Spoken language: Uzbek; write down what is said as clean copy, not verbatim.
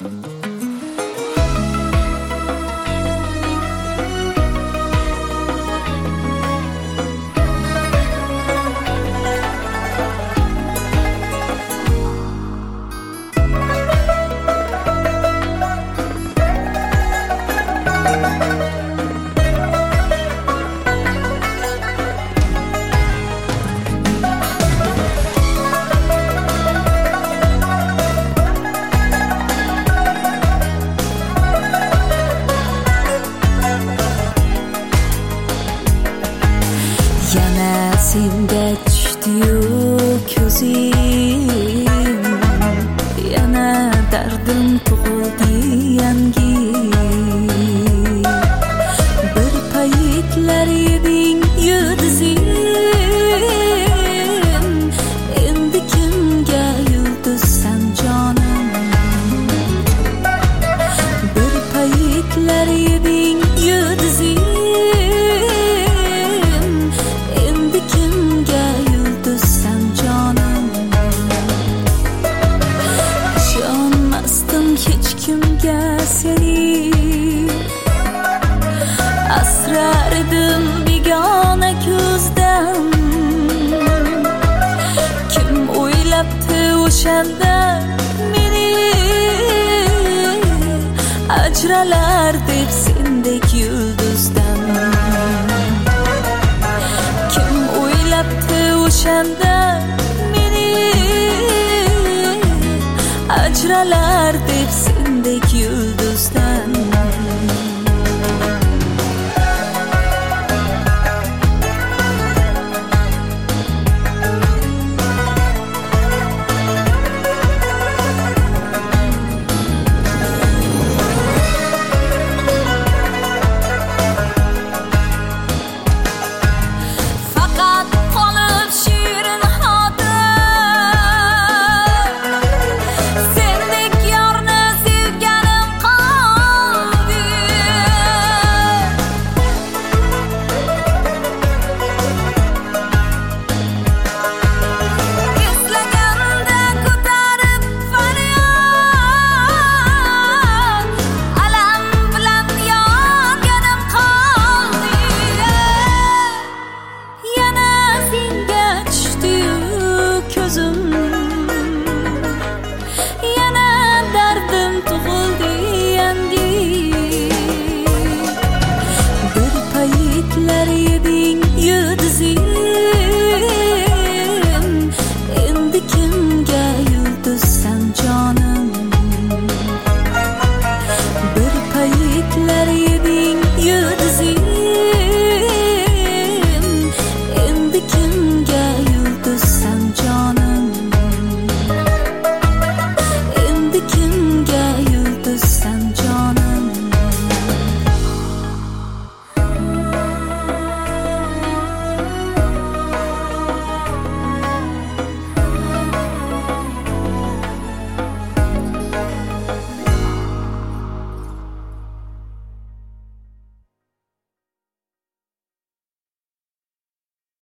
Yana senga tushdi-yu ko'zim, yana dardim tug'ildi yangi. Bir paytlar eding yulduzim, endi kimga yulduzsan jonim? Bir paytlar eding yulduzim, hech kimga seni asrar edim begona ko'zdan. Kim o'ylabdi o'shanda meni ajralar deb sendek yulduzdan? Kim o'ylabdi o'shanda meni ajralar deb sendek yulduzdan?